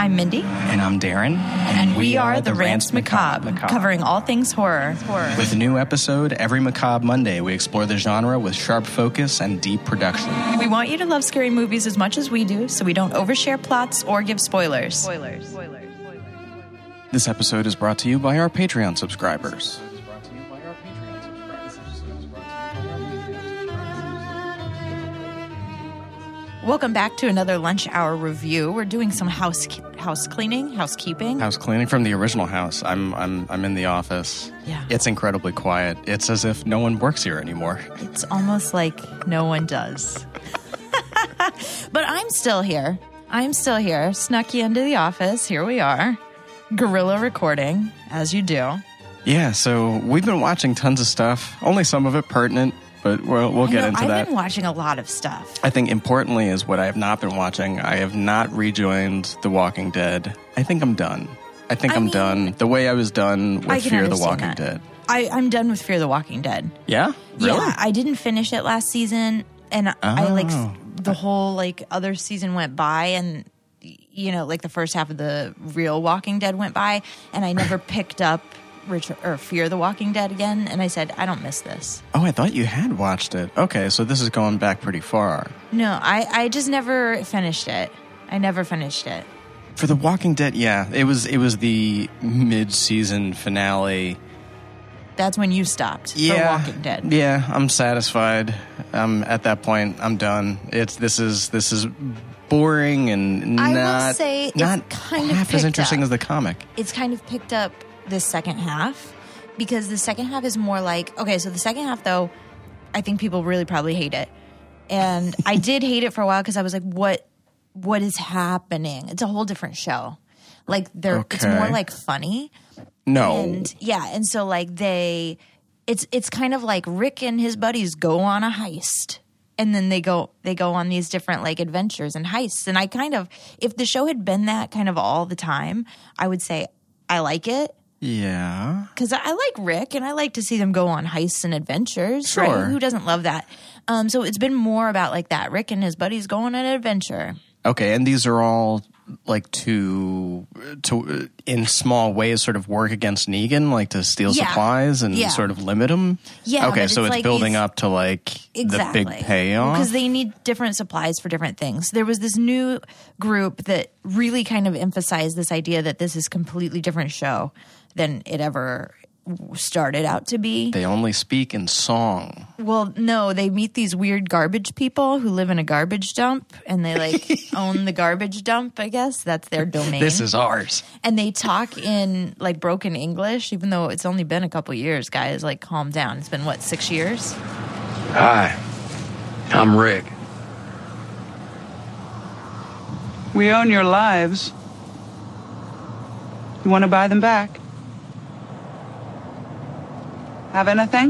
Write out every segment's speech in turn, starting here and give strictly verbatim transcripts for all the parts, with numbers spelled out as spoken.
I'm Mindy. And I'm Darren. And, and we, we are, are the Rants Macabre, Macabre, covering all things horror. horror. With a new episode every Macabre Monday, we explore the genre with sharp focus and deep production. We want you to love scary movies as much as we do, so we don't overshare plots or give spoilers. Spoilers. Spoilers. This episode is brought to you by our Patreon subscribers. Welcome back to another lunch hour review. We're doing some house house cleaning, housekeeping. House cleaning from the original house. I'm I'm I'm in the office. Yeah. It's incredibly quiet. It's as if no one works here anymore. It's almost like no one does. But I'm still here. I'm still here. Snuck you into the office. Here we are. Guerrilla recording, as you do. Yeah, so we've been watching tons of stuff. Only some of it pertinent. But we'll, we'll get know, into I've that. I've been watching a lot of stuff. I think importantly is what I have not been watching. I have not rejoined The Walking Dead. I think I'm done. I think I I'm mean, done. The way I was done with Fear the Walking that. Dead. I, I'm done with Fear the Walking Dead. Yeah? Really? Yeah, I didn't finish it last season. And oh. I like the whole like other season went by and, you know, like the first half of the real Walking Dead went by. And I never picked up Richard, or Fear the Walking Dead again, and I said, I don't miss this. Oh, I thought you had watched it. Okay, so this is going back pretty far. No, I, I just never finished it. I never finished it. For The Walking Dead, yeah, it was it was the mid-season finale. That's when you stopped yeah, for Walking Dead. Yeah, I'm satisfied. Um, at that point, I'm done. It's this is this is boring and I not, will say it's not kind half of as interesting up. as the comic. It's kind of picked up the second half, because the second half is more like, okay, so the second half, though, I think people really probably hate it. And I did hate it for a while because I was like, what what is happening? It's a whole different show. Like, they're okay. It's more like funny. No. And yeah, and so like they, it's it's kind of like Rick and his buddies go on a heist. And then they go they go on these different like adventures and heists. And I kind of, if the show had been that kind of all the time, I would say I like it. Yeah. Because I like Rick, and I like to see them go on heists and adventures. Sure. Right? Who doesn't love that? Um, so it's been more about like that. Rick and his buddies go on an adventure. Okay, and these are all like to, to in small ways sort of work against Negan, like to steal yeah. supplies and yeah. sort of limit him? Yeah. Okay, so it's, it's like building these, up to like exactly. the big payoff? Because they need different supplies for different things. There was this new group that really kind of emphasized this idea that this is a completely different show than it ever started out to be. They only speak in song. Well, no, they meet these weird garbage people who live in a garbage dump, and they like own the garbage dump, I guess. That's their domain. This is ours. And they talk in like broken English, even though it's only been a couple years, guys. Like, calm down. It's been, what, six years? Hi, I'm Rick. We own your lives. You want to buy them back? Have anything?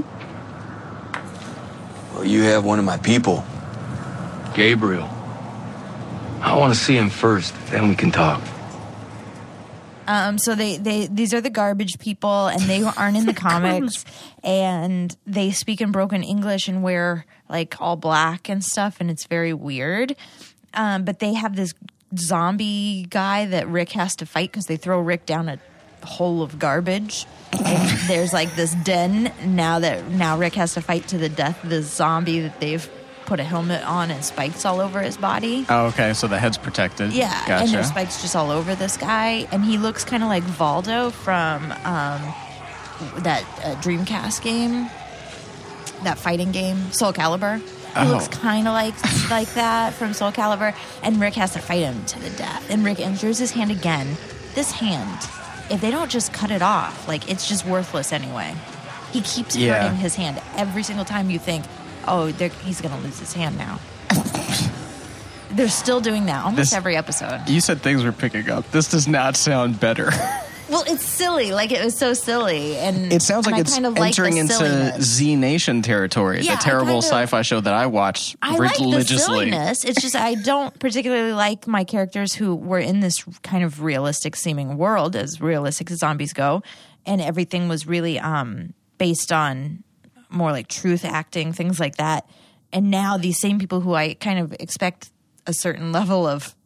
Well, you have one of my people. Gabriel. I want to see him first, then we can talk. Um, so they, they these are the garbage people, and they aren't in the comics, and they speak in broken English and wear like all black and stuff, and it's very weird. Um, but they have this zombie guy that Rick has to fight because they throw Rick down a hole of garbage. And there's like this den now that now Rick has to fight to the death this zombie that they've put a helmet on and spikes all over his body. Oh, okay, so the head's protected. Yeah, gotcha. And there's spikes just all over this guy, and he looks kind of like Valdo from um, that uh, Dreamcast game, that fighting game, Soul Calibur. He oh. looks kind of like like that from Soul Calibur, and Rick has to fight him to the death. And Rick injures his hand again. This hand, if they don't just cut it off, like, it's just worthless anyway. He keeps yeah. hurting his hand every single time you think, oh, he's going to lose his hand now. They're still doing that almost this, every episode. You said things were picking up. This does not sound better. Well, it's silly. Like, it was so silly. And it sounds like it's kind of entering like into Z Nation territory, yeah, the terrible kind of, sci-fi show that I watch I religiously. like the silliness. It's just I don't particularly like my characters who were in this kind of realistic-seeming world, as realistic as zombies go, and everything was really um, based on more like truth acting, things like that. And now these same people who I kind of expect a certain level of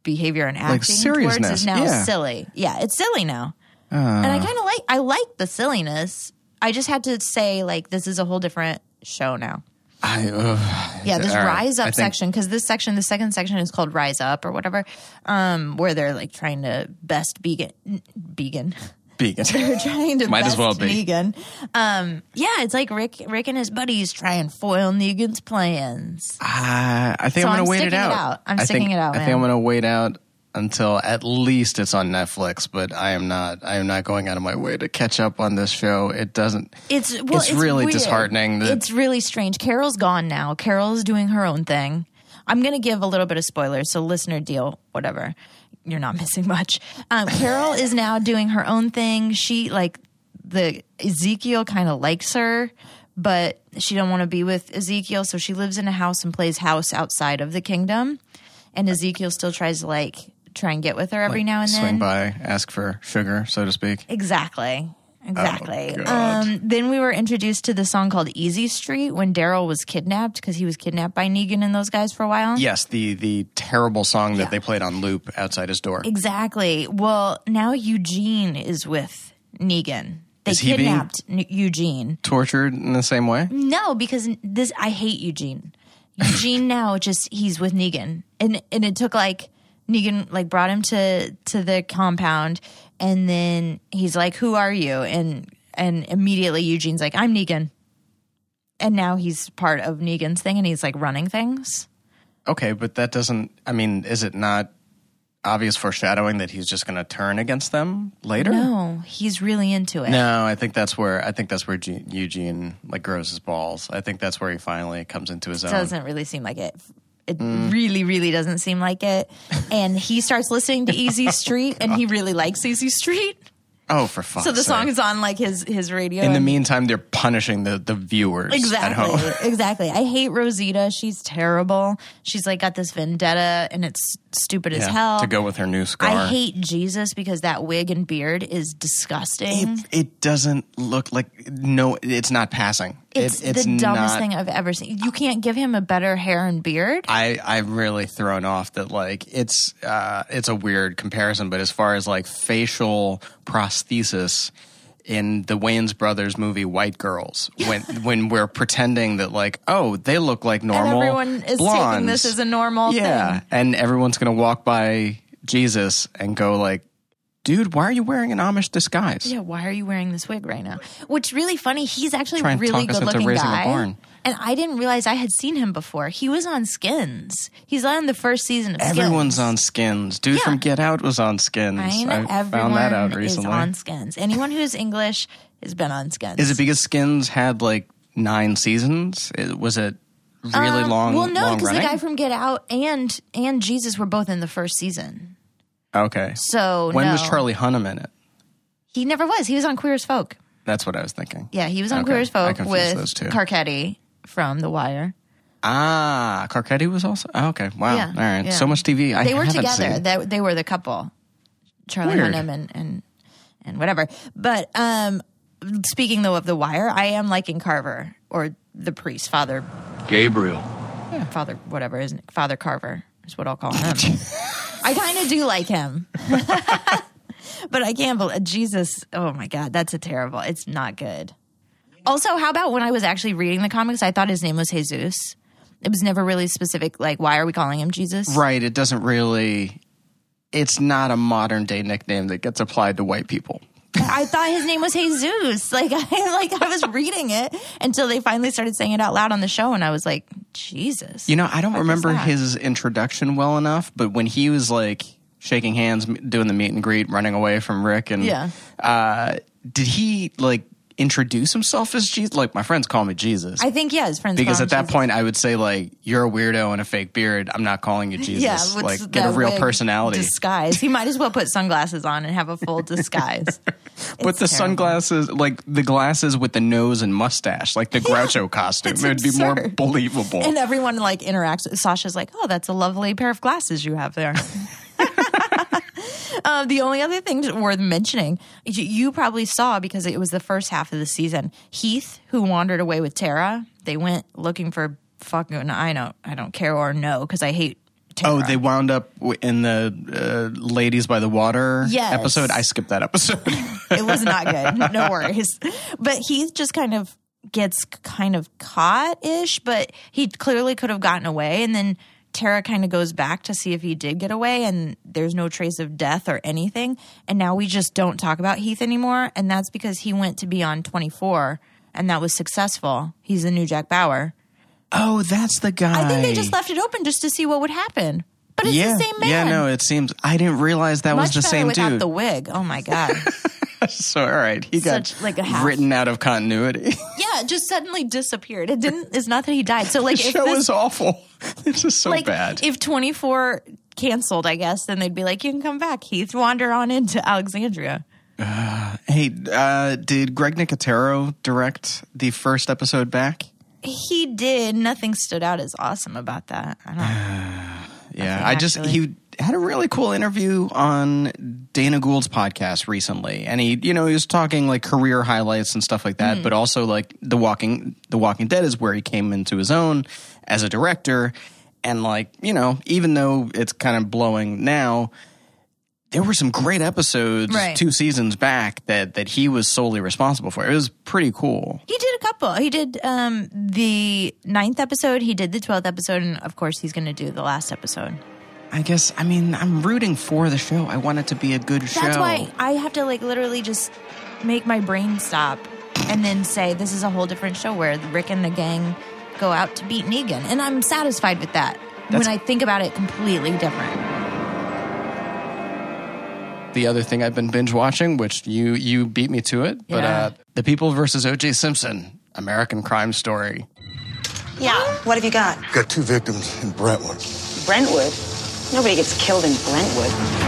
behavior and acting towards seriousness, is now yeah. silly. Yeah, it's silly now. Uh, and I kind of like, I like the silliness. I just had to say, like, this is a whole different show now. I, uh, Yeah, this all right. Rise Up I think- section, because this section, the second section is called Rise Up or whatever, um, where they're like trying to best vegan, vegan. Vegan. They're trying to Might best as well be. Negan. Um, yeah, it's like Rick, Rick and his buddies try and foil Negan's plans. Uh, I think So I'm going I'm to wait it sticking it out. out. I'm I sticking think, it out, I think man. I'm going to wait out until at least it's on Netflix, but I am not. I am not going out of my way to catch up on this show. It doesn't. It's well, it's really weird. disheartening. That, It's really strange. Carol's gone now. Carol's doing her own thing. I'm going to give a little bit of spoilers, so listener deal, whatever. You're not missing much. Um, Carol is now doing her own thing. She like the Ezekiel kind of likes her, but she don't want to be with Ezekiel, so she lives in a house and plays house outside of the kingdom. And Ezekiel still tries to like try and get with her every like, now and then. swing by, ask for sugar, so to speak. Exactly. Exactly. Oh, God. um, then we were introduced to the song called Easy Street when Daryl was kidnapped because he was kidnapped by Negan and those guys for a while. Yes, the the terrible song that Yeah. they played on loop outside his door. Exactly. Well, now Eugene is with Negan. They Is he being- kidnapped N- Eugene. Tortured in the same way? No, because this I hate Eugene. Eugene now just he's with Negan, and and it took like Negan like brought him to to the compound, and then he's like, "Who are you?" and and immediately Eugene's like, "I'm Negan," and now he's part of Negan's thing, and he's like running things. Okay, but that doesn't. I mean, is it not obvious foreshadowing that he's just going to turn against them later? No, he's really into it. No, I think that's where I think that's where G- Eugene like grows his balls. I think that's where he finally comes into his own. Doesn't really seem like it. It Mm. really, really doesn't seem like it. And he starts listening to Easy Street, and he really likes Easy Street. Oh, for fuck's So the song sake. is on like his his radio. In the and- meantime, they're punishing the, the viewers at home. Exactly. Exactly. I hate Rosita. She's terrible. She's like got this vendetta and it's stupid as Yeah, hell. to go with her new scar. I hate Jesus because that wig and beard is disgusting. It, it doesn't look like no. It's not passing. it's it, it's the dumbest not, thing I've ever seen. You can't give him a better hair and beard. I I'm really thrown off that like it's uh it's a weird comparison, but as far as like facial prosthesis in the Wayans Brothers movie White Girls, when when we're pretending that like oh they look like normal, and everyone is blondes. taking this as a normal yeah, thing. and everyone's gonna walk by Jesus and go like, dude, why are you wearing an Amish disguise? Yeah, why are you wearing this wig right now? Which really funny. He's actually Try a and really talk us good into looking raising a guy. barn. And I didn't realize I had seen him before. He was on Skins. He's on the first season of Skins. Everyone's on Skins. Dude Yeah. from Get Out was on Skins. I know. I Everyone found that out is recently. on Skins. Anyone who's English has been on Skins. Is it because Skins had like nine seasons? It- Was it really Um, long? Well, no, long because the running? guy from Get Out and and Jesus were both in the first season. Okay. So When no. was Charlie Hunnam in it? He never was. He was on Queer as Folk. That's what I was thinking. Yeah, he was on Okay. Queer as I Folk confused with those two. Carcetti from The Wire. Ah, Carcetti was also. Oh, okay. Wow. Yeah, All right. yeah. So much T V. I They were haven't together. seen. They, they were the couple, Charlie Weird. Hunnam and, and and whatever. But um, speaking though of The Wire, I am liking Carver or the priest, Father Gabriel. Father whatever, isn't it? Father Carver is what I'll call him. I kind of do like him. But I can't believe Jesus. Oh my God, that's a terrible. It's not good. Also, how about when I was actually reading the comics, I thought his name was Jesus. It was never really specific. Like, why are we calling him Jesus? Right. It doesn't really. It's not a modern day nickname that gets applied to white people. I thought his name was Jesus. Like I like I was reading it until they finally started saying it out loud on the show, and I was like, Jesus. You know, I don't What is remember that? his introduction well enough, but when he was like shaking hands, m- doing the meet and greet, running away from Rick, and Yeah. uh, did he like introduce himself as Jesus? Like my friends call me Jesus. I think yeah, his friends. because call at him that Jesus. point, I would say like you're a weirdo and a fake beard. I'm not calling you Jesus. yeah, what's like get a that real wig personality. disguise. He might as well put sunglasses on and have a full disguise. But It's the terrible. sunglasses, like the glasses with the nose and mustache, like the Groucho costume, it's it would be more absurd. believable. And everyone like interacts. Sasha's like, "Oh, that's a lovely pair of glasses you have there." Uh, the only other thing worth mentioning, you, you probably saw because it was the first half of the season. Heath, who wandered away with Tara, they went looking for fucking. I don't, I don't care or know because I hate Tara. Oh, they wound up w- in the uh, Ladies by the Water Yes. episode? I skipped that episode. It was not good. No worries. But he just kind of gets kind of caught-ish, but he clearly could have gotten away. And then Tara kind of goes back to see if he did get away, and there's no trace of death or anything. And now we just don't talk about Heath anymore. And that's because he went to be on twenty-four, and that was successful. He's the new Jack Bauer. Oh, that's the guy. I think they just left it open just to see what would happen. But it's yeah. the same man. Yeah, no, it seems. I didn't realize that Much was the better same without dude. the wig. Oh my god. So, all right. He got Such, like, a half- written out of continuity. Yeah, it just suddenly disappeared. It didn't. It's not that he died. So like, The if show this, is awful. This is so like, bad. if twenty-four canceled, I guess, then they'd be like, you can come back, Heath. Wander on into Alexandria. Hey, uh, did Greg Nicotero direct the first episode back? He did. Nothing stood out as awesome about that. I don't. Yeah, Nothing I just actually. he had a really cool interview on Dana Gould's podcast recently, and he, you know, he was talking like career highlights and stuff like that, Mm. but also like the Walking The Walking Dead is where he came into his own as a director, and like, you know, even though it's kind of blowing now, there were some great episodes Right. two seasons back that that he was solely responsible for. It was pretty cool. He did a couple. He did um, the ninth episode. He did the twelfth episode, and of course, he's going to do the last episode. I guess, I mean, I'm rooting for the show. I want it to be a good show. That's why I have to like literally just make my brain stop and then say this is a whole different show where Rick and the gang go out to beat Negan, and I'm satisfied with that. That's- when I think about it, completely different. The other thing I've been binge watching, which you you beat me to it, but Yeah. uh, The People versus O J Simpson, American Crime Story. Yeah. What have you got? Got two victims in Brentwood. Brentwood? Nobody gets killed in Brentwood.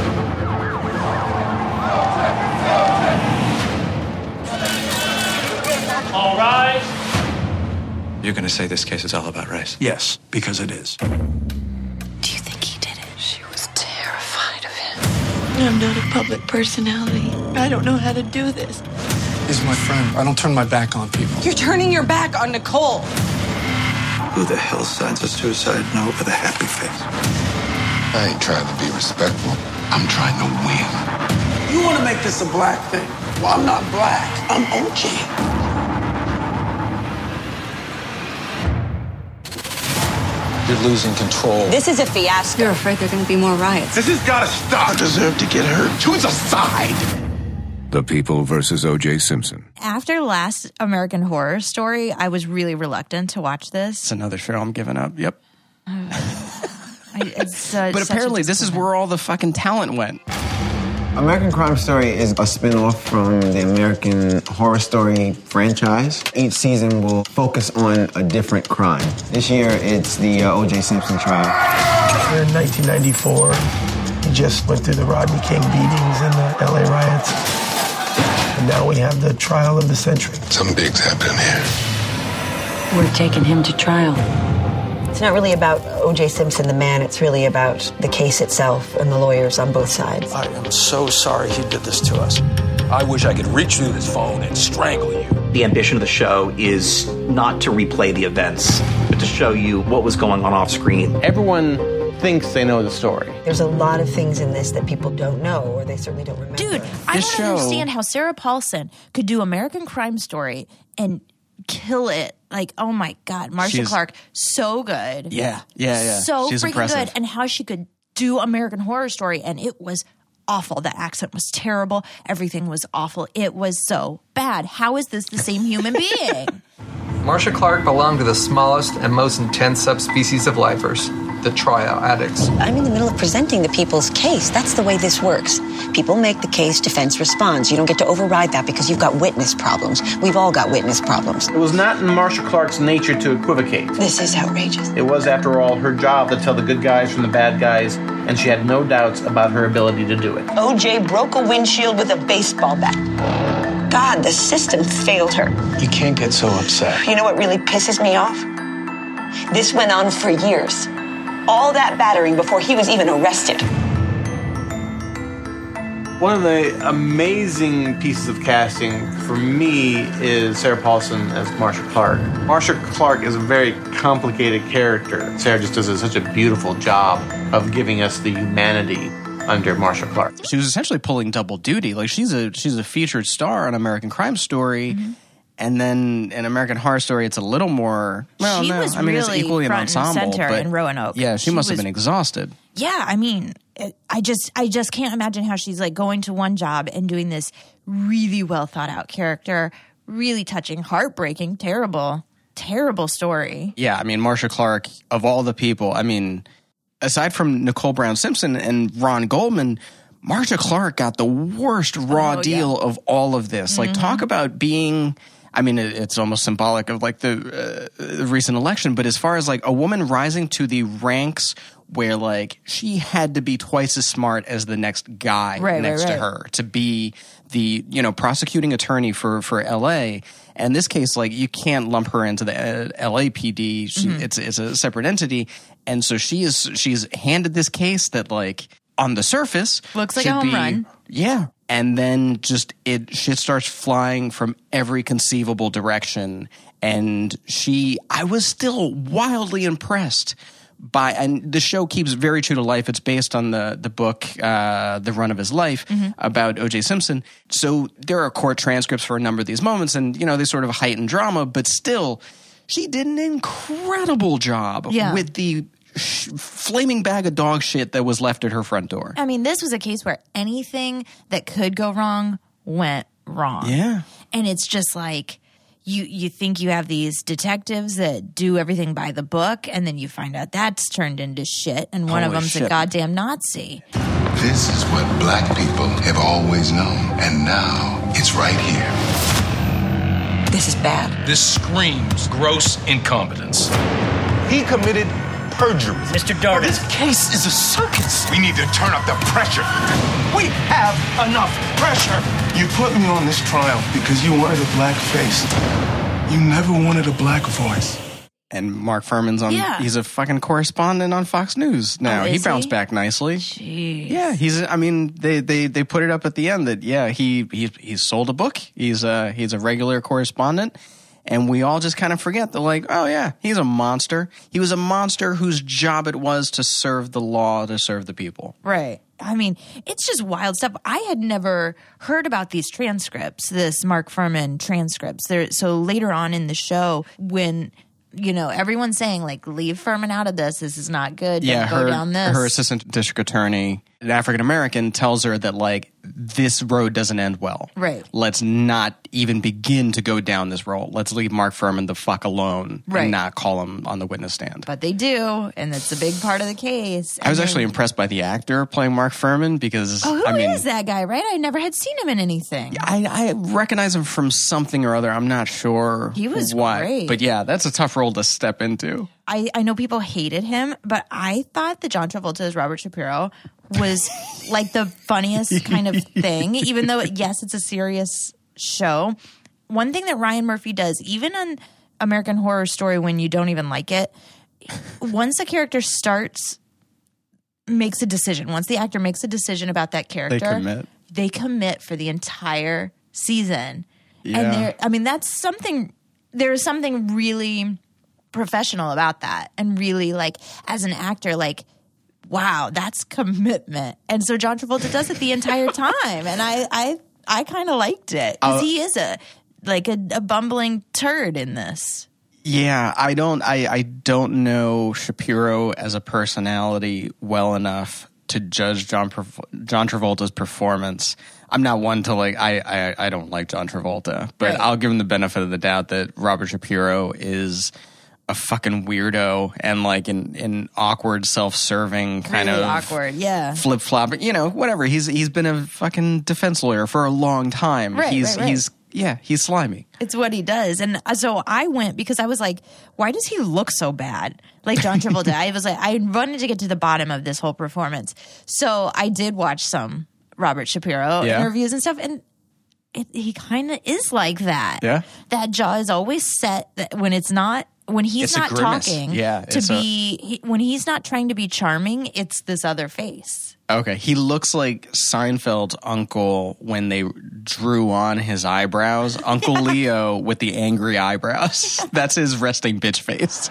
All right. You're going to say this case is all about race? Yes, because it is. Do you think he did it? She was terrified of him. I'm not a public personality. I don't know how to do this. He's my friend. I don't turn my back on people. You're turning your back on Nicole. Who the hell signs a suicide note with a happy face? I ain't trying to be respectful. I'm trying to win. You want to make this a black thing? Well, I'm not black. I'm O J. You're losing control. This is a fiasco. You're afraid there are going to be more riots. This has got to stop. I deserve to get hurt. Choose a side. The People versus O J Simpson. After last American Horror Story, I was really reluctant to watch this. It's another show I'm giving up. Yep. I, it's, uh, But such a apparently this is disappointment. where all the fucking talent went. American Crime Story is a spin-off from the American Horror Story franchise. Each season will focus on a different crime. This year, it's the uh, O J Simpson trial. We're in nineteen ninety-four. He just went through the Rodney King beatings and the L A riots. And now we have the trial of the century. Something big's happening here. We're taking him to trial. It's not really about O J Simpson, the man. It's really about the case itself and the lawyers on both sides. I am so sorry he did this to us. I wish I could reach through this phone and strangle you. The ambition of the show is not to replay the events, but to show you what was going on off screen. Everyone thinks they know the story. There's a lot of things in this that people don't know, or they certainly don't remember. Dude, I don't understand how Sarah Paulson could do American Crime Story and kill it. Like, oh my God, Marsha She's- Clark, so good. Yeah, yeah, yeah. So She's freaking impressive. good. And how she could do American Horror Story, and it was awful. The accent was terrible. Everything was awful. It was so bad. How is this the same human being? Marsha Clark belonged to the smallest and most intense subspecies of lifers, the trial addicts. I'm in the middle of presenting the people's case. That's the way this works. People make the case, defense responds. You don't get to override that because you've got witness problems. We've all got witness problems. It was not in Marsha Clark's nature to equivocate. This is outrageous. It was, after all, her job to tell the good guys from the bad guys, and she had no doubts about her ability to do it. O J broke a windshield with a baseball bat. God, the system failed her. You can't get so upset. You know what really pisses me off? This went on for years. All that battering before he was even arrested. One of the amazing pieces of casting for me is Sarah Paulson as Marcia Clark. Marcia Clark is a very complicated character. Sarah just does a, such a beautiful job of giving us the humanity under Marcia Clark. She was essentially pulling double duty. Like she's a she's a featured star on American Crime Story. Mm-hmm. And then in American Horror Story, it's a little more. Well, she no, was I mean really it's equally an front ensemble. and center but in Roanoke. Yeah, she, She must was- have been exhausted. Yeah, I mean, it, I just I just can't imagine how she's like going to one job and doing this really well thought out character, really touching, heartbreaking, terrible, terrible story. Yeah, I mean Marcia Clark, of all the people, I mean, aside from Nicole Brown Simpson and Ron Goldman, Marcia Clark got the worst raw Oh, deal yeah. of all of this. Like, Mhm. talk about being. I mean, it, it's almost symbolic of like the uh, recent election, but as far as like a woman rising to the ranks where like she had to be twice as smart as the next guy Right, next right, to right. her to be the, you know, prosecuting attorney for, for L A. And in this case, like you can't lump her into the uh, L A P D. She, Mhm. It's it's a separate entity. And so she is she's handed this case that like on the surface Looks like a should home be- run. Yeah. And then just it shit starts flying from every conceivable direction. And she, I was still wildly impressed by, and the show keeps very true to life. It's based on the the book, uh, The Run of His Life, Mm-hmm. about O J Simpson. So there are court transcripts for a number of these moments, and you know they sort of heighten drama, but still, she did an incredible job Yeah. with the sh- flaming bag of dog shit that was left at her front door. I mean, this was a case where anything that could go wrong went wrong. Yeah. And it's just like you you think you have these detectives that do everything by the book, and then you find out that's turned into shit, and one of Holy them's shit. a goddamn Nazi. This is what black people have always known, and now it's right here. This is bad. This screams gross incompetence. He committed perjury. Mister Darden. This case is a circus. We need to turn up the pressure. We have enough pressure. You put me on this trial because you wanted a black face. You never wanted a black voice. And Mark Furman's on, Yeah. he's a fucking correspondent on Fox News now. Oh, he is bounced he? back nicely. Jeez. Yeah, he's, I mean, they, they, they put it up at the end that, yeah, he, he, he's sold a book. He's a, he's a regular correspondent. And we all just kind of forget that, like, oh, yeah, he's a monster. He was a monster whose job it was to serve the law, to serve the people. Right. I mean, it's just wild stuff. I had never heard about these transcripts, this Mark Furman transcripts. There, so later on in the show, when, you know, everyone's saying, like, leave Furman out of this. This is not good. Don't Yeah, go her, down this. her assistant district attorney, an African American, tells her that, like, this road doesn't end well. Right. Let's not even begin to go down this road. Let's leave Mark Furman the fuck alone Right. and not call him on the witness stand. But they do, and that's a big part of the case. I was And actually then- impressed by the actor playing Mark Furman because, Oh, who is I mean, that guy, right? I never had seen him in anything. I, I recognize him from something or other. I'm not sure He was what. great. But yeah, that's a tough role to step into. I, I know people hated him, but I thought that John Travolta as Robert Shapiro was like the funniest kind of thing, even though, yes, it's a serious show. One thing that Ryan Murphy does, even on American Horror Story when you don't even like it, once a character starts, makes a decision, once the actor makes a decision about that character, commit. they commit for the entire season. Yeah. And there, I mean, that's something, there's something really professional about that. And really, like, as an actor, like, wow, that's commitment. And so John Travolta does it the entire time. And I, I, I kind of liked it because Uh, he is a, like a, a bumbling turd in this. Yeah, I don't I, I don't know Shapiro as a personality well enough to judge John Perf- John Travolta's performance. I'm not one to like I I, I don't like John Travolta, but Right. I'll give him the benefit of the doubt that Robert Shapiro is a fucking weirdo and like an, an awkward, self-serving kind Really of awkward, yeah. flip flop. You know, whatever. He's he's been a fucking defense lawyer for a long time. Right, he's right, right. he's yeah, he's slimy. It's what he does. And so I went because I was like, why does he look so bad? Like John Travolta. I was like, I wanted to get to the bottom of this whole performance. So I did watch some Robert Shapiro Yeah. interviews and stuff. And it, he kind of is like that. Yeah. That jaw is always set that when it's not when he's It's a not grimace. talking, Yeah, to it's a- be he, when he's not trying to be charming, it's this other face. Okay, he looks like Seinfeld's uncle when they drew on his eyebrows. Uncle Leo with the angry eyebrows. That's his resting bitch face.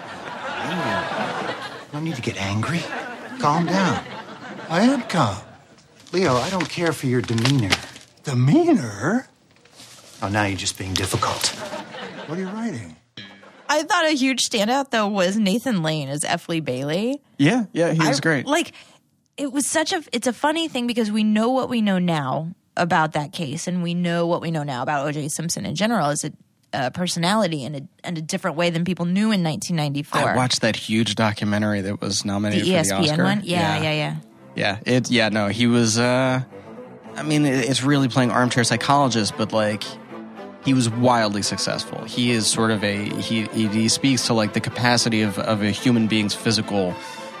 No need to get angry. Calm down. I am calm. Leo, I don't care for your demeanor. Demeanor? Oh, now you're just being difficult. What are you writing? I thought a huge standout though was Nathan Lane as F. Lee Bailey. Yeah, yeah, he was I- great. Like, it was such a. It's a funny thing because we know what we know now about that case, and we know what we know now about O J. Simpson in general as a, a personality in a, in a different way than people knew in nineteen ninety-four. I watched that huge documentary that was nominated the E S for P N the Oscar. one. Yeah, yeah, yeah. Yeah, it. Yeah, no, he was. Uh, I mean, it, it's really playing armchair psychologist, but like, he was wildly successful. He is sort of a. He he, he speaks to like the capacity of of a human being's physical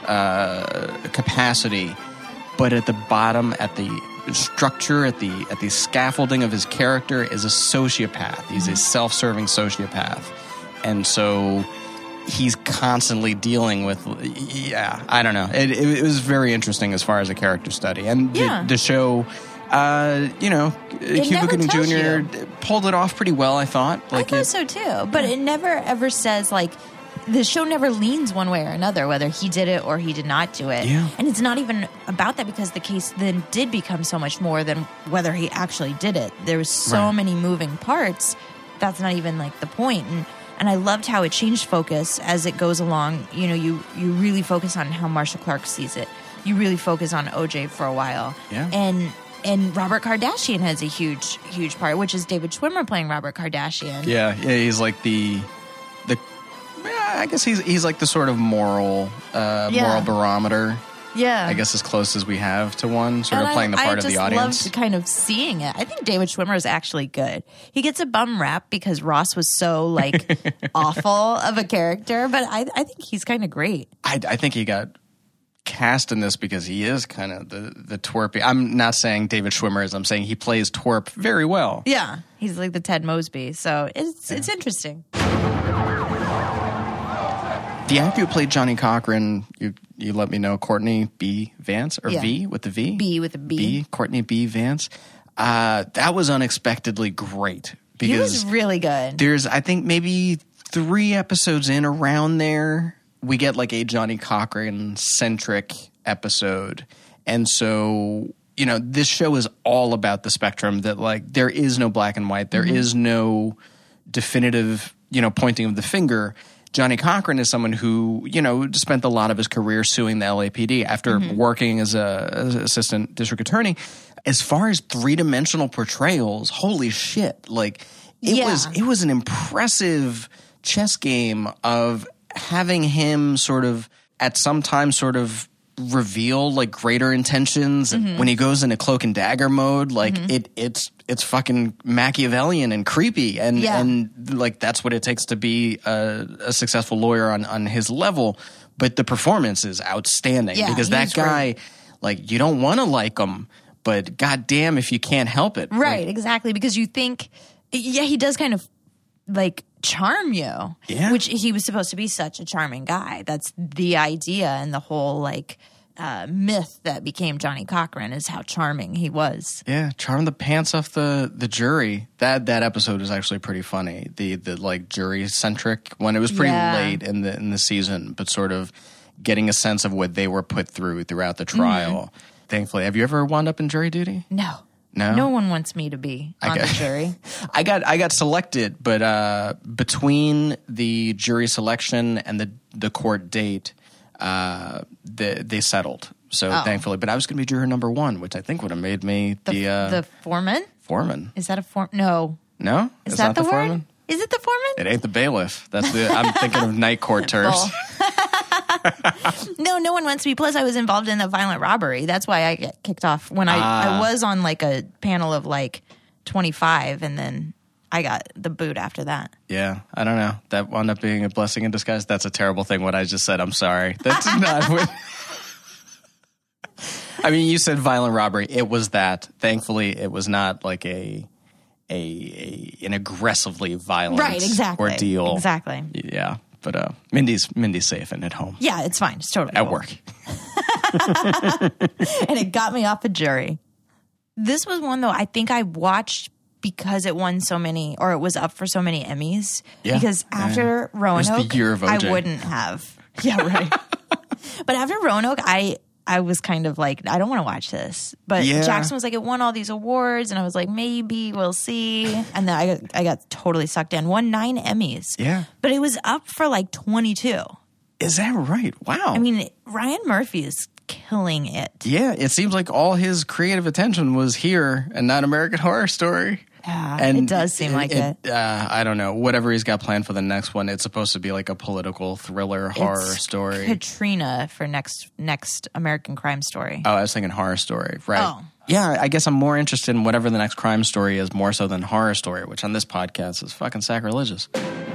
uh, capacity, but at the bottom, at the structure, at the at the scaffolding of his character, is a sociopath. He's a self-serving sociopath, and so he's constantly dealing with, yeah, I don't know. It, it, it was very interesting as far as a character study. And Yeah. the, the show, uh, you know, It Cuba never Gooding tells Junior you. pulled it off pretty well, I thought. Like I thought it, so too. But it never ever says like the show never leans one way or another, whether he did it or he did not do it. Yeah. And it's not even about that because the case then did become so much more than whether he actually did it. There was so Right. many moving parts. That's not even like the point. And and I loved how it changed focus as it goes along. You know, you you really focus on how Marcia Clark sees it. You really focus on O J for a while. Yeah. And and Robert Kardashian has a huge, huge part, which is David Schwimmer playing Robert Kardashian. yeah, yeah, he's like the, the, yeah, I guess he's he's like the sort of moral, uh, Yeah. moral barometer. Yeah. I guess as close as we have to one, sort And of I- playing the part I of the just audience. loved kind of seeing it. I think David Schwimmer is actually good. He gets a bum rap because Ross was so like awful of a character, but I, I think he's kind of great. I, I think he got cast in this because he is kind of the the twerpy. I'm not saying David Schwimmer is. I'm saying he plays twerp very well. Yeah, he's like the Ted Mosby, so it's it's interesting. The actor who played Johnny Cochran, you you let me know, Courtney B. Vance, or Yeah. V with the V? B with a B. B, Courtney B. Vance. Uh, that was unexpectedly great He because was really good. there's, I think, maybe three episodes in around there, we get like a Johnny Cochran-centric episode. And so, you know, this show is all about the spectrum that, like, there is no black and white. There Mhm. is no definitive, you know, pointing of the finger. Johnny Cochran is someone who, you know, spent a lot of his career suing the L A P D after Mhm. working as a as an assistant district attorney. As far as three-dimensional portrayals, holy shit. Like, it Yeah. was it was an impressive chess game of having him sort of at some time sort of reveal like greater intentions. Mhm. When he goes into cloak and dagger mode, like Mhm. it it's it's fucking Machiavellian and creepy, and Yeah. and like that's what it takes to be a, a successful lawyer on on his level. But the performance is outstanding Yeah, because that he's guy, great. like, you don't want to like him, but goddamn if you can't help it. Right, exactly. Because you think, yeah, he does kind of like charm you. Yeah. Which he was supposed to be such a charming guy. That's the idea and the whole like uh, myth that became Johnny Cochran is how charming he was. Yeah, charm the pants off the, the jury. That that episode is actually pretty funny. The the like jury centric one. It was pretty Yeah. late in the in the season, but sort of getting a sense of what they were put through throughout the trial. Thankfully, have you ever wound up in jury duty? No. No? No one wants me to be I on got- the jury. I got I got selected, but uh, between the jury selection and the the court date, uh, the, they settled. So Oh. thankfully, but I was going to be juror number one, which I think would have made me the, The, uh, the foreman? foreman. Is that a form? No. No, Is It's that not the, the, word? foreman. Is it the foreman? It ain't the bailiff. That's the. I'm thinking of night court terms. No, no one wants me. Plus, I was involved in a violent robbery. That's why I get kicked off when I, Ah. I was on like a panel of like twenty-five, and then I got the boot after that. Yeah, I don't know. That wound up being a blessing in disguise. That's a terrible thing. What I just said. I'm sorry. That's not. What, I mean, you said violent robbery. It was that. Thankfully, it was not like a a, a an aggressively violent Right, exactly. ordeal. Exactly. Yeah, But uh, Mindy's Mindy's safe and at home. Yeah, it's fine. It's totally at cool. work. And it got me off a jury. This was one, though, I think I watched because it won so many, or it was up for so many Emmys. Yeah. Because after yeah. Roanoke, the year of O J. I wouldn't have. Yeah, right. But after Roanoke, I I was kind of like, I don't want to watch this. But yeah. Jackson was like, it won all these awards, and I was like, maybe we'll see. And then I got, I got totally sucked in. Won nine Emmys. Yeah. But it was up for like twenty-two. Is that right? Wow. I mean, Ryan Murphy is killing it. Yeah, it seems like all his creative attention was here and not American Horror Story. Yeah, and it does seem like it. it. Uh, I don't know. Whatever he's got planned for the next one, it's supposed to be like a political thriller horror It's story. Katrina for next next American Crime Story. Oh, I was thinking Horror Story. Right. Oh. Yeah, I guess I'm more interested in whatever the next crime story is more so than Horror Story, which on this podcast is fucking sacrilegious.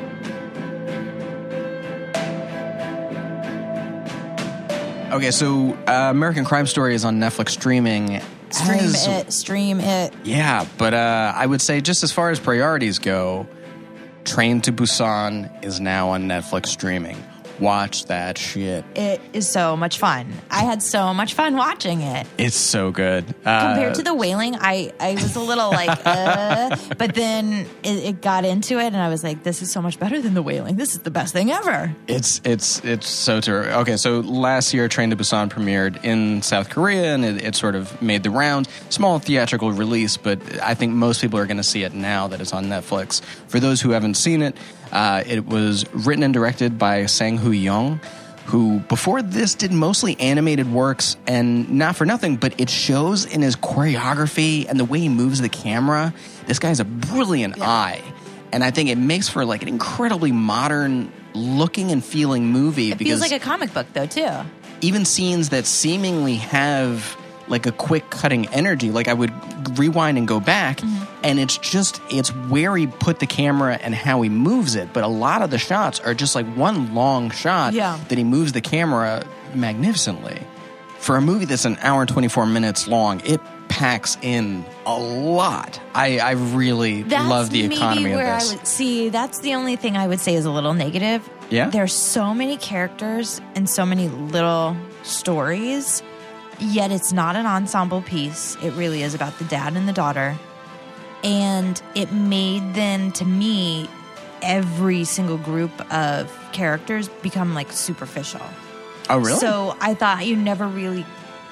Okay, so uh, American Crime Story is on Netflix streaming. Stream As- it, stream it. Yeah, but uh, I would say just as far as priorities go, Train to Busan is now on Netflix streaming. Watch that shit. It is so much fun. I had so much fun watching it. It's so good. Uh, Compared to The Wailing, I, I was a little like, uh, but then it, it got into it, and I was like, this is so much better than The Wailing. This is the best thing ever. It's it's it's so terrific. Okay, so last year, Train to Busan premiered in South Korea, and it, it sort of made the round. Small theatrical release, but I think most people are going to see it now that it's on Netflix. For those who haven't seen it, uh, it was written and directed by Sang-Hoo Young, who before this did mostly animated works, and not for nothing, but it shows in his choreography and the way he moves the camera. This guy's a brilliant yeah. eye. And I think it makes for like an incredibly modern looking and feeling movie. It because feels like a comic book, though, too. Even scenes that seemingly have like a quick cutting energy, like I would rewind and go back, mm-hmm. and it's just, it's where he put the camera and how he moves it. But a lot of the shots are just like one long shot yeah. that he moves the camera magnificently. For a movie that's an hour and twenty-four minutes long, it packs in a lot. I, I really that's love the economy where of this. I would, see, that's the only thing I would say is a little negative. Yeah? There's so many characters and so many little stories, yet it's not an ensemble piece. It really is about the dad and the daughter. And it made then, to me, every single group of characters become like superficial. Oh, really? So I thought you never really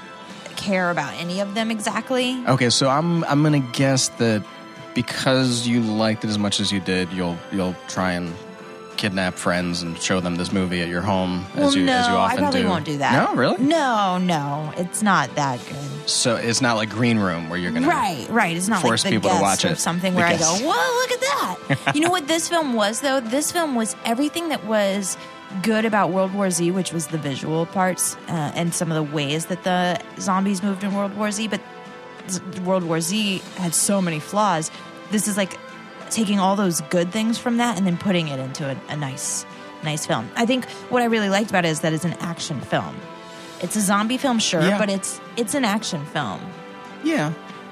care about any of them exactly. Okay, so I'm I'm gonna guess that because you liked it as much as you did, you'll you'll try and kidnap friends and show them this movie at your home well, as you no, as you often I probably do. won't do that. No, really? No, no, it's not that good. So it's not like Green Room where you're gonna right, right. It's not force like the people to Guest watch or it. something The where Guest. I go, whoa, look at that. You know what this film was though? This film was everything that was good about World War Z, which was the visual parts uh, and some of the ways that the zombies moved in World War Z. But World War Z had so many flaws. This is like taking all those good things from that and then putting it into a, a nice, nice film. I think what I really liked about it is that it's an action film. It's a zombie film, sure, Yeah. but it's it's an action film. Yeah.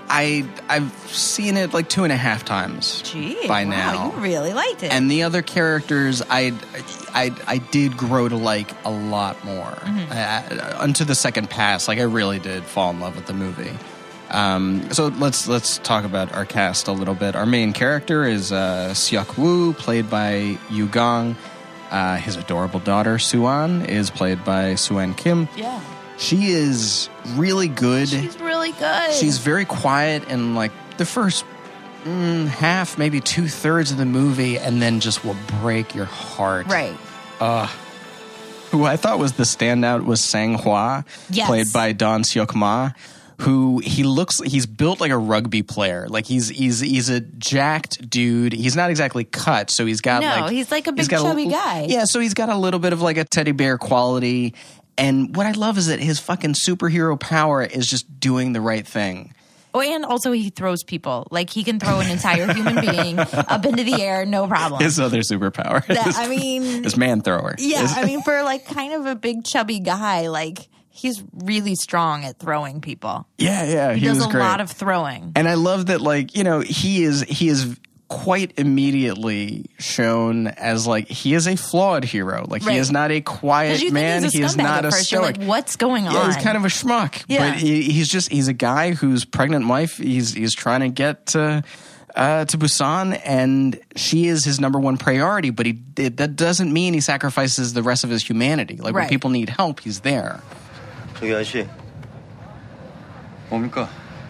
I I've seen it like two and a half times Gee, by wow, now. you really liked it. And the other characters, I, I, I did grow to like a lot more. Mm-hmm. Uh, unto the second pass, like I really did fall in love with the movie. Um, so let's let's talk about our cast a little bit. Our main character is uh, Seok Woo, played by Yu Gong. Uh, his adorable daughter Suan is played by Suan Kim. Yeah, she is really good. She's really good. She's very quiet in like the first mm, half, maybe two thirds of the movie, and then just will break your heart. Right. Uh, who I thought was the standout was Sang Hwa, Yes. played by Don Seok Ma. Who he looks, he's built like a rugby player. Like he's he's he's a jacked dude. He's not exactly cut, so he's got No, like he's like a he's big got chubby guy. Yeah, so he's got a little bit of like a teddy bear quality. And what I love is that his fucking superhero power is just doing the right thing. Oh, and also he throws people. Like he can throw an entire human being up into the air, no problem. His other superpower, That- is, I mean- is man thrower. Yeah, Is- I mean, for like kind of a big chubby guy, like he's really strong at throwing people. yeah, yeah, He, he does was a great. lot of throwing. And I love that, like, you know, he is he is quite immediately shown as like he is a flawed hero. Like Right. he is not a quiet you man. think he's a He is scumbag not at a first. You're stoic. like, what's going on? Yeah, he's kind of a schmuck. Yeah. But he, he's just he's a guy whose pregnant wife he's he's trying to get to uh, to Busan, and she is his number one priority. But he it, that doesn't mean he sacrifices the rest of his humanity. Like when Right. people need help, he's there. 저기 아저씨 뭡니까?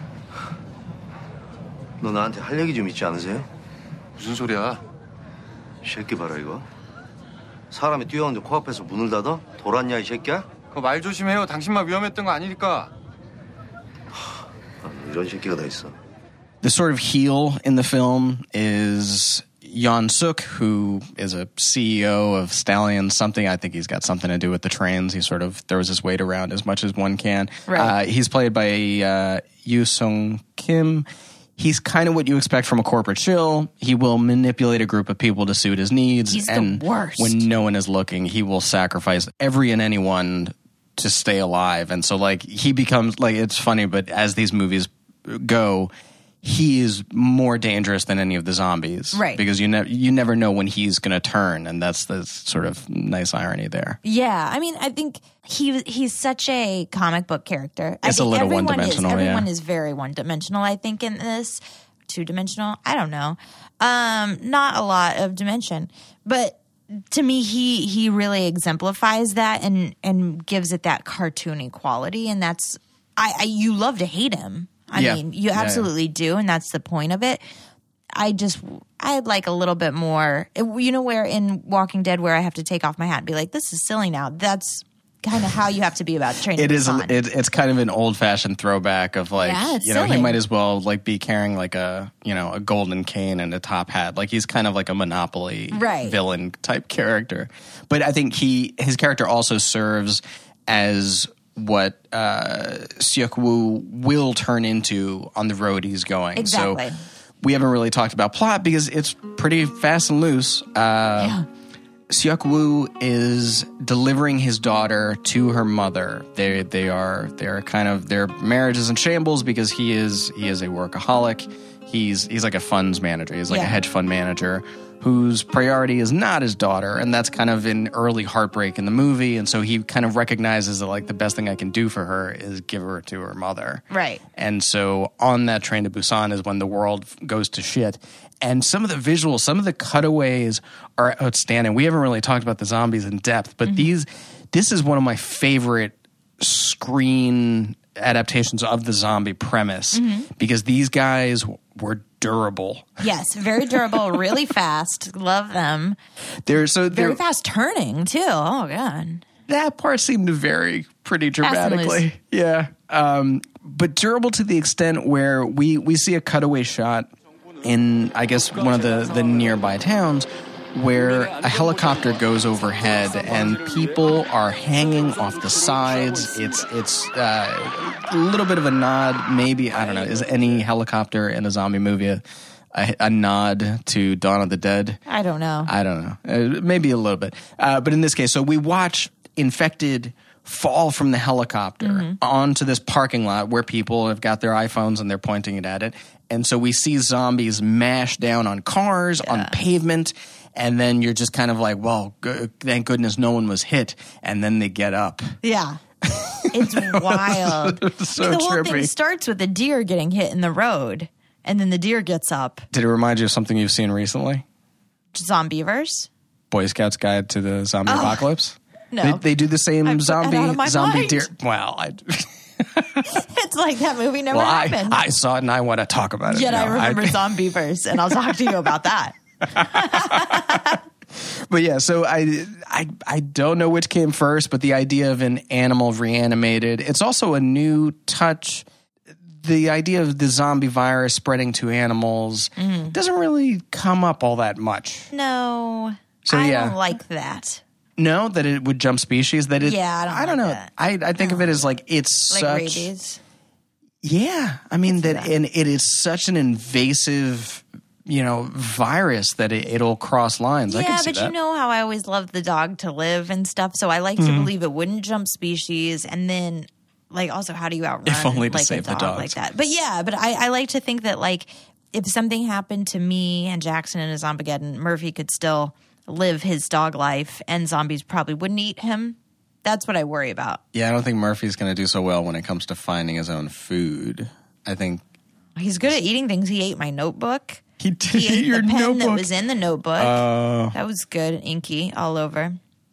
너 나한테 할 얘기 좀 있지 않으세요? 무슨 소리야? 이 새끼 봐라 이거 사람이 뛰어오는데 코앞에서 문을 닫아? 돌았냐 이 새끼야? 그거 말 조심해요. 당신만 위험했던 거 아니니까. 이런 새끼가 다 있어. The sort of heel in the film is Yeon Suk, who is a C E O of Stallion something. I think he's got something to do with the trains. He sort of throws his weight around as much as one can. Right. Uh, he's played by uh, Yoo Sung Kim. He's kind of what you expect from a corporate shill. He will manipulate a group of people to suit his needs. He's the and worst. when no one is looking, he will sacrifice every and anyone to stay alive. And so, like, he becomes, like, it's funny, but as these movies go, he is more dangerous than any of the zombies. Right. Because you, ne- you never know when he's going to turn, and that's the sort of nice irony there. Yeah, I mean, I think he he's such a comic book character. I It's a think little everyone one-dimensional, Is, yeah. everyone is very one-dimensional, I think, in this. Two-dimensional? I don't know. Um, not a lot of dimension. But to me, he he really exemplifies that and, and gives it that cartoony quality. And that's – I, I you love to hate him. I Yeah. mean, you Yeah, yeah. absolutely do, and that's the point of it. I just, I'd like a little bit more, you know, where in Walking Dead where I have to take off my hat and be like, this is silly now. That's kind of how you have to be about training. It is. A, Busan. it, it's kind of an old-fashioned throwback of like, Yeah, it's you know, he silly. might as well like be carrying like a, you know, a golden cane and a top hat. Like he's kind of like a Monopoly Right. villain type character. But I think he his character also serves as what uh, Seok Woo will turn into on the road he's going. Exactly. So we haven't really talked about plot because it's pretty fast and loose. Uh, Yeah. Seok Woo is delivering his daughter to her mother. They they are they're kind of their marriage is in shambles because he is he is a workaholic. He's he's like a funds manager. He's like Yeah. a hedge fund manager whose priority is not his daughter, and that's kind of an early heartbreak in the movie. And so he kind of recognizes that like the best thing I can do for her is give her to her mother. Right. And so on that train to Busan is when the world goes to shit. And some of the visuals, some of the cutaways are outstanding. We haven't really talked about the zombies in depth, but Mm-hmm. these, this is one of my favorite screen adaptations of the zombie premise Mm-hmm. because these guys were durable. Yes, very durable, really fast. Love them. They're so Very they're, fast turning, too. Oh, God. that part seemed to vary pretty Fast and loose. dramatically. Yeah. Um, but durable to the extent where we, we see a cutaway shot in, I guess, one of the, the nearby towns where a helicopter goes overhead and people are hanging off the sides. It's it's uh, a little bit of a nod, maybe, I don't know, is any helicopter in a zombie movie a, a, a nod to Dawn of the Dead? I don't know. I don't know. Uh, maybe a little bit. Uh, but in this case, so we watch infected fall from the helicopter Mm-hmm. onto this parking lot where people have got their iPhones and they're pointing it at it. And so we see zombies mash down on cars, on pavement, and then you're just kind of like, well, g- thank goodness no one was hit. And then they get up. Yeah. It's wild. It's so the whole trippy. thing starts with a deer getting hit in the road, and then the deer gets up. Did it remind you of something you've seen recently? Zombievers? Boy Scouts Guide to the Zombie Oh, Apocalypse? no. They, they do the same I put that zombie out of my zombie mind. deer. Well, I, It's like that movie never well, I, happened. I saw it and I want to talk about it. Yet I now. remember Zombievers, and I'll talk to you about that. But yeah, so I, I I don't know which came first, but the idea of an animal reanimated, it's also a new touch. The idea of the zombie virus spreading to animals Mhm. doesn't really come up all that much. No, So, I yeah. don't like that. No, that it would jump species. That it, Yeah, I don't know. like that. I I think of it as like it's Like such. rabies. Yeah, I mean that, and it is such an invasive, you know, virus that it, it'll cross lines. I Yeah, can see but that. you know how I always loved the dog to live and stuff, so I like to Mhm. believe it wouldn't jump species, and then like also how do you outrun If only to like save a the dog dogs. like that? But yeah, but I, I like to think that like if something happened to me and Jackson in a Zombageddon, Murphy could still live his dog life and zombies probably wouldn't eat him. That's what I worry about. Yeah, I don't think Murphy's going to do so well when it comes to finding his own food. I think he's good at eating things. He ate my notebook. He did he ate eat your the pen notebook. that was in the notebook. Uh, that was good, inky all over.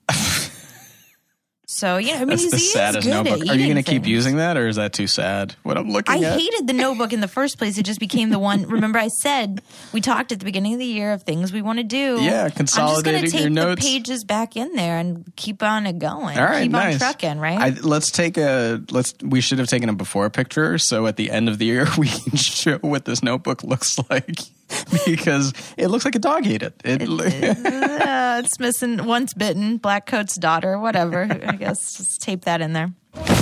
So, yeah, I mean, That's he's, the he is saddest good notebook. at Are you eating going to keep things. using that, or is that too sad? What I'm looking I at? hated the notebook in the first place. It just became the one. Remember, I said we talked at the beginning of the year of things we want to do. Yeah, consolidating I'm just your going to take notes. the pages back in there and keep on it going. All right, keep nice. on trucking, right? I, let's take a let's. We should have taken a before picture, so at the end of the year we can show what this notebook looks like because it looks like a dog ate it. It, uh, it's missing once bitten, black coat's daughter, whatever. I guess just tape that in there.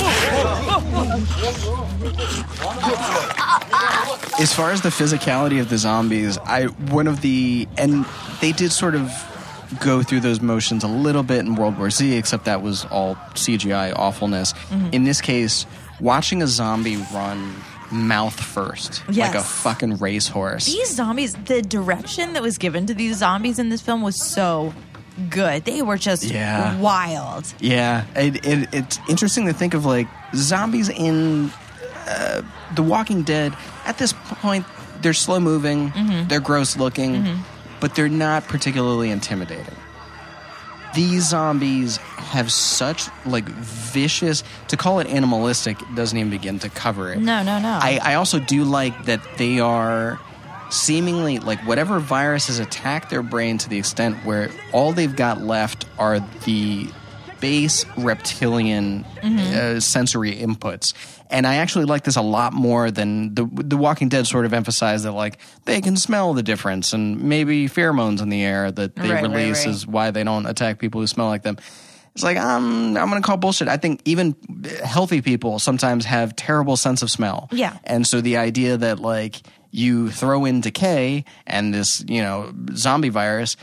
As far as the physicality of the zombies, I one of the and they did sort of go through those motions a little bit in World War Z, except that was all C G I awfulness. Mm-hmm. In this case, watching a zombie run mouth first, Yes. like a fucking racehorse. These zombies, the direction that was given to these zombies in this film was so good. They were just Yeah. wild. Yeah, it, it, it's interesting to think of like zombies in uh, The Walking Dead. At this point, they're slow moving, Mhm. they're gross looking, Mhm. but they're not particularly intimidating. These zombies have such like vicious. To call it animalistic doesn't even begin to cover it. No, no, no. I, I also do like that they are seemingly like whatever virus has attacked their brain to the extent where all they've got left are the base reptilian Mhm. uh, sensory inputs. And I actually like this a lot more than the The Walking Dead sort of emphasized that like they can smell the difference and maybe pheromones in the air that they Right, right, release right. is why they don't attack people who smell like them. It's like I'm I'm going to call bullshit. I think even healthy people sometimes have terrible sense of smell. Yeah. And so the idea that like you throw in decay and this, you know, zombie virus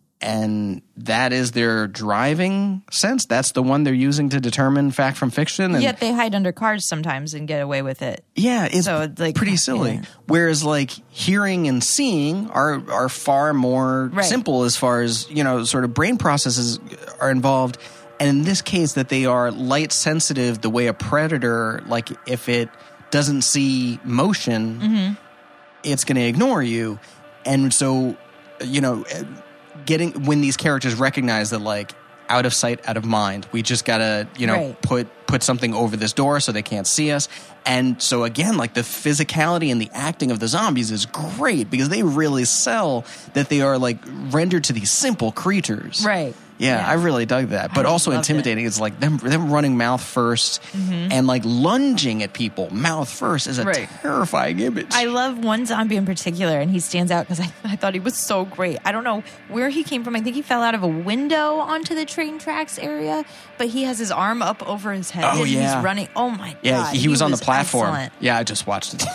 and that is their driving sense, that's the one they're using to determine fact from fiction. And Yet they hide under cars sometimes and get away with it. yeah, it's, So it's like- pretty silly. yeah. Whereas like hearing and seeing are are far more Right. simple as far as, you know, sort of brain processes are involved. And in this case that they are light sensitive the way a predator, like if it doesn't see motion, Mm-hmm. it's going to ignore you. And so, you know, getting when these characters recognize that like out of sight, out of mind, we just got to, you know, Right. put put something over this door so they can't see us. And so again, like the physicality and the acting of the zombies is great because they really sell that they are like rendered to these simple creatures. Right. Yeah, Yeah. I really dug that. But I also loved intimidating. It's like them them running mouth first Mhm. and like lunging at people mouth first is a Right. terrifying image. I love one zombie in particular, and he stands out because I, I thought he was so great. I don't know where he came from. I think he fell out of a window onto the train tracks area, but he has his arm up over his head. Oh, and yeah. He's running. Oh, my yeah, God. he, was on the platform. excellent. Yeah, I just watched it.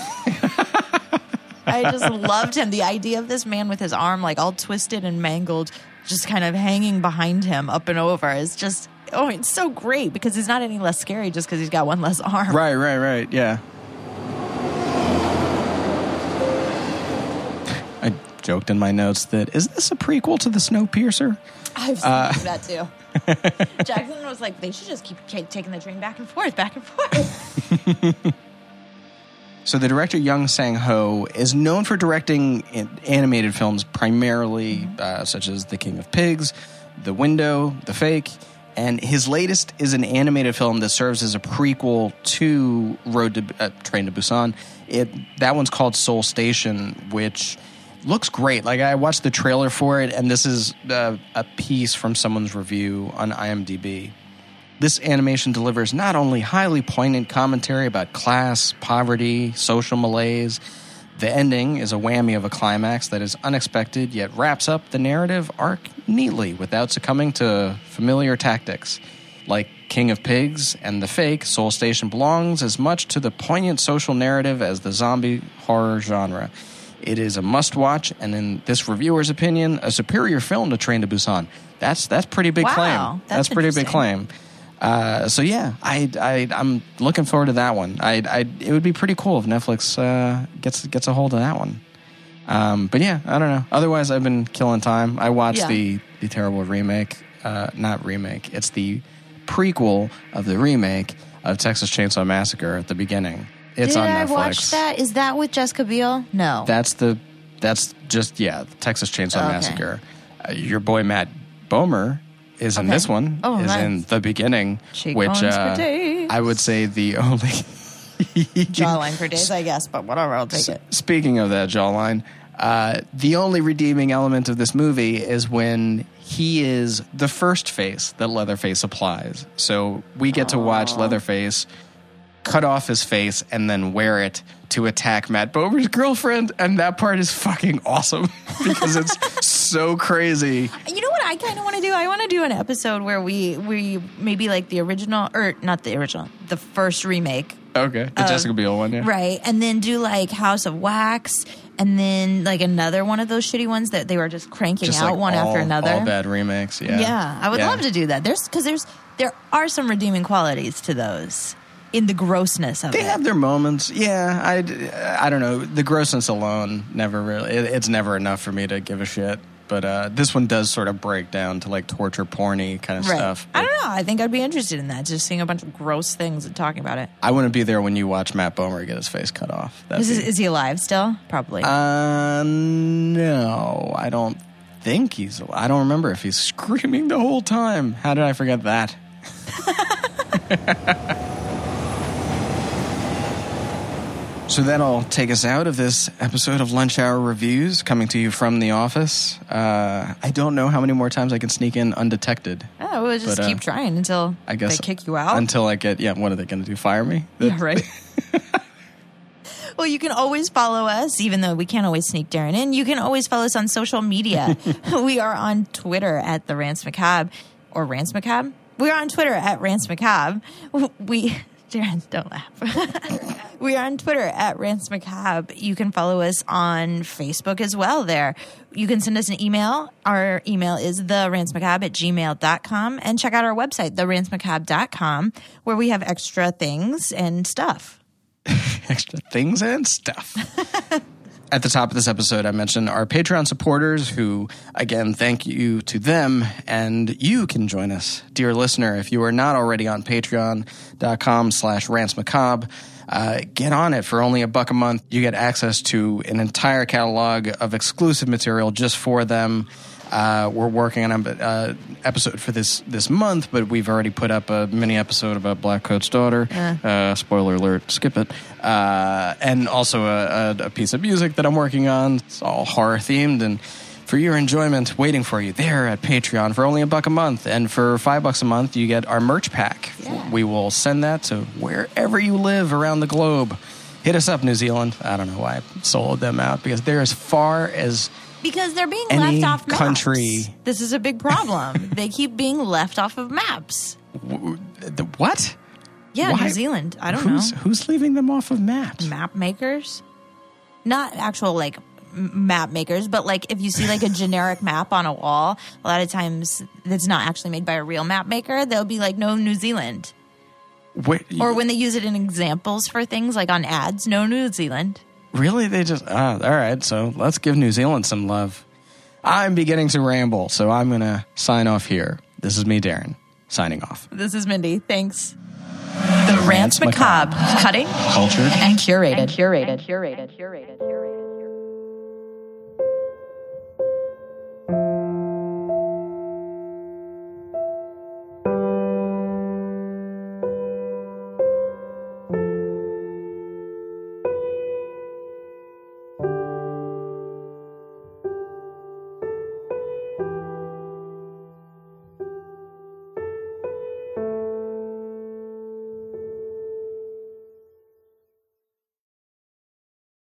I just loved him. The idea of this man with his arm like all twisted and mangled, just kind of hanging behind him up and over is just, oh, it's so great because he's not any less scary just because he's got one less arm. Right, right, right. Yeah. I joked in my notes that is this a prequel to the Snowpiercer? I've seen Uh, that too. Jackson was like, they should just keep ta- taking the train back and forth, back and forth. So the director Young Sang-ho is known for directing in- animated films primarily uh, such as The King of Pigs, The Window, The Fake, and his latest is an animated film that serves as a prequel to Road to uh, Train to Busan. It that one's called Seoul Station, which looks great. Like I watched the trailer for it, and this is uh, a piece from someone's review on IMDb. This animation delivers not only highly poignant commentary about class, poverty, social malaise, the ending is a whammy of a climax that is unexpected yet wraps up the narrative arc neatly without succumbing to familiar tactics. Like King of Pigs and The Fake, Seoul Station belongs as much to the poignant social narrative as the zombie horror genre. It is a must-watch, and in this reviewer's opinion, a superior film to Train to Busan. That's that's pretty big Wow, claim. that's pretty big interesting. claim. Uh, so yeah, I, I I'm looking forward to that one. I, I it would be pretty cool if Netflix uh, gets gets a hold of that one. Um, but yeah, I don't know. Otherwise, I've been killing time. I watched Yeah. the, the terrible remake. Uh, not remake. It's the prequel of the remake of Texas Chainsaw Massacre at the beginning. It's Did on I Netflix. watch that? Is that with Jessica Biel? No. That's the that's just yeah, the Texas Chainsaw Okay. Massacre. Uh, your boy Matt Bomer is in Okay. this one. Oh, is nice. in the beginning, Cheekbones which for uh, days. I would say the only Jawline for days, I guess, but whatever, I'll take it. Speaking of that jawline, uh, the only redeeming element of this movie is when he is the first face that Leatherface applies. So we get to watch Leatherface cut off his face and then wear it to attack Matt Bomer's girlfriend, and that part is fucking awesome because it's so crazy. You know what I kind of want to do? I want to do an episode where we we maybe like the original, or not the original, the first remake. Okay, the Um, Jessica Biel one, yeah. Right, and then do like House of Wax, and then like another one of those shitty ones that they were just cranking Just out like one all, after another. all bad remakes, yeah. Yeah, I would Yeah. love to do that. There's because there's there are some redeeming qualities to those in the grossness of They it. have their moments. Yeah, I, I don't know. The grossness alone never really, it, it's never enough for me to give a shit. But uh, this one does sort of break down to like torture porny kind of Right. stuff. I don't know. I think I'd be interested in that. Just seeing a bunch of gross things and talking about it. I wouldn't be there when you watch Matt Bomer get his face cut off. That'd Is, be- is he alive still? Probably. Uh, no, I don't think he's. I don't remember if he's screaming the whole time. How did I forget that? So that'll take us out of this episode of Lunch Hour Reviews, coming to you from the office. Uh, I don't know how many more times I can sneak in undetected. oh, we'll just but, uh, keep trying until I guess they kick you out. until I get. Yeah, what are they going to do? Fire me? Yeah, right. Well, you can always follow us, even though we can't always sneak Darren in. You can always follow us on social media. We are on Twitter at the Rance Macabre, or Rance Macabre. We are on Twitter at Rance Macabre. We, Darren, don't laugh. We are on Twitter at Rance Macabre. You can follow us on Facebook as well there. You can send us an email. Our email is the rance macabre at gmail dot com. And check out our website, the rance macabre dot com, where we have extra things and stuff. Extra things and stuff. At the top of this episode, I mentioned our Patreon supporters who, again, thank you to them. And you can join us, dear listener, if you are not already on patreon.com slash rance macabre. Uh, get on it for only a buck a month. You get access to an entire catalog of exclusive material just for them. Uh, we're working on an uh, episode for this this month, but we've already put up a mini episode about Black Coat's daughter. Uh. Uh, spoiler alert, skip it. Uh, and also a, a, a piece of music that I'm working on. It's all horror themed and for your enjoyment, waiting for you there at Patreon for only a buck a month. And for five bucks a month, you get our merch pack. Yeah. We will send that to wherever you live around the globe. Hit us up, New Zealand. I don't know why I soloed them out because they're as far as Because they're being any left off maps. country. This is a big problem. They keep being left off of maps. The what? Yeah, Why? New Zealand. I don't who's, know. Who's leaving them off of maps? Map makers? Not actual, like, m- map makers, but, like, if you see, like, a generic map on a wall, a lot of times that's not actually made by a real map maker, they'll be like, no, New Zealand. Wait, Or when they use it in examples for things, like on ads, no, New Zealand. really? They just, ah, all right, so let's give New Zealand some love. I'm beginning to ramble, so I'm going to sign off here. This is me, Darren, signing off. This is Mindy. Thanks. The Rance Macabre. Cutting, Cultured, and curated. And curated. And curated. Curated. Curated.